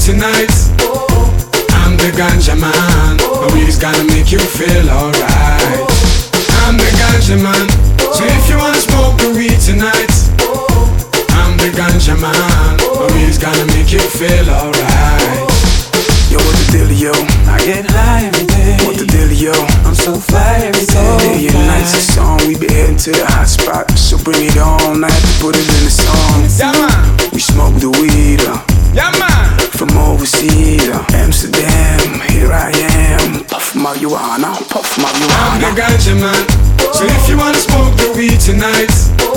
tonight. I'm the ganja man. My weed's gonna make you feel alright. I'm the ganja man. So if you wanna smoke the weed tonight, I'm the ganja man. My weed's gonna make you feel alright. Yo, what the dealio? I get high every day. What the dealio? I'm so fly every day. Day and night's a song. We be heading to the hot spot, so bring it on. I have to put it in the song. Yeah man, We smoke the weed yeah man. from overseas, Amsterdam. Here I am, puff marijuana, puff I'm the marijuana. ganja man. So if you wanna smoke the weed tonight,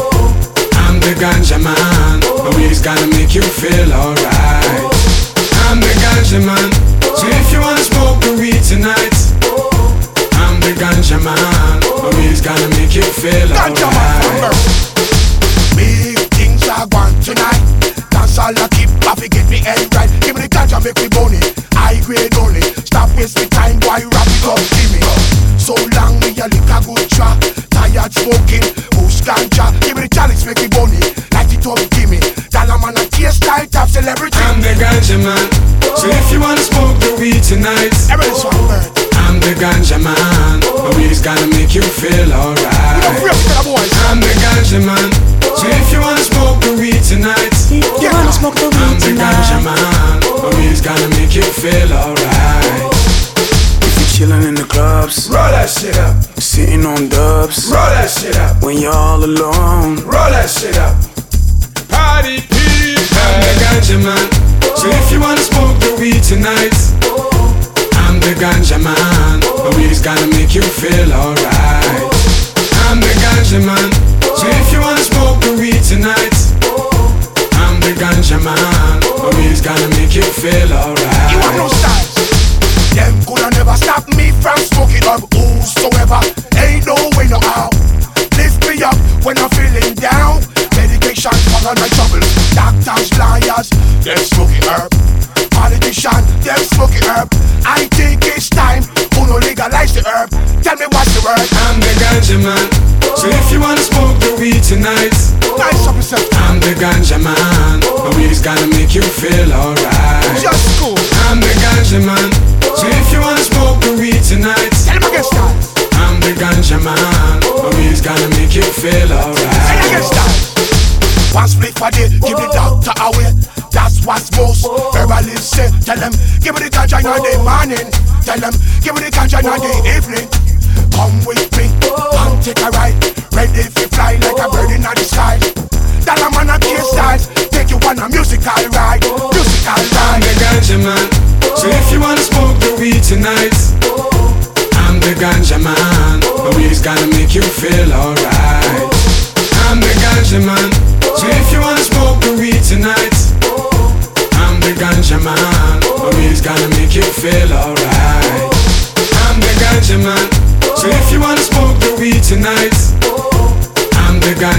I'm the ganja man. My weed's gonna make you feel alright. I'm the ganja man. So if you wanna smoke the weed tonight, I'm the ganja man. My weed's gonna make you feel Ganja man from alright. birth. Big things I want tonight. Dance all I keep, I get me head right. Give me the ganja, make me bone it. High grade only. Stop wasting time, boy, wrap it up, give me. So long me a lick a good shot. Tired smoking, who's ganja? Give me the chalice, make me bone it. Light it up, give me. Dollar man a taste like top celebrity. I'm the ganja man. So if you wanna smoke the weed tonight, Everybody's one bird. I'm the ganja man. My weed's gonna make you feel We don't alright. free up to the boys. I'm the ganja man. So if you wanna smoke the weed tonight, You wanna smoke the I'm weed the ganja tonight? man. My weed's gonna make you feel alright. If you chillin' in the clubs, Roll that shit up. sitting on dubs, Roll that shit up. when you're all alone. Roll that shit up. Party people. I'm the ganja man. So if you wanna smoke the weed tonight, I'm the ganja man. My weed's gonna make you feel alright. I'm the ganja man. So if you wanna smoke the weed tonight, I'm the ganja man. My weed's gonna make you feel You have no alright. styles. Them coulda never stop me from smoking up whosoever. Ain't no way no how. Lift me up when I'm feeling down. Medication for all my troubles. Doctors, lawyers, them smoking herb. Politicians, them smoking herb. I think it's time who no legalize the herb. Tell me what's the word. I'm the ganja man. So if you wanna smoke the weed tonight, Nice up yourself. I'm the ganja man. My weed's gonna make you feel alright. Just cool. I'm the ganja man. So if you wanna smoke the weed tonight, Tell him against styles. I'm the ganja man. My weed's gonna make you feel Tell him alright. against styles. One split for day, give the doctor away. That's what's most herbalists say. Tell them, give me the ganja in the morning. Tell them, give me the ganja in the evening. Come with me, come take a ride. Ready if you fly like a bird in the sky. Dollar man a case styles, take you on a musical ride. Musical I'm ride. the ganja man. So if you wanna smoke the weed tonight, I'm the ganja man. My weed's gonna make you feel alright. I'm the ganja man. So if you wanna smoke the weed tonight, I'm the ganja man. My weed's gonna make you feel alright.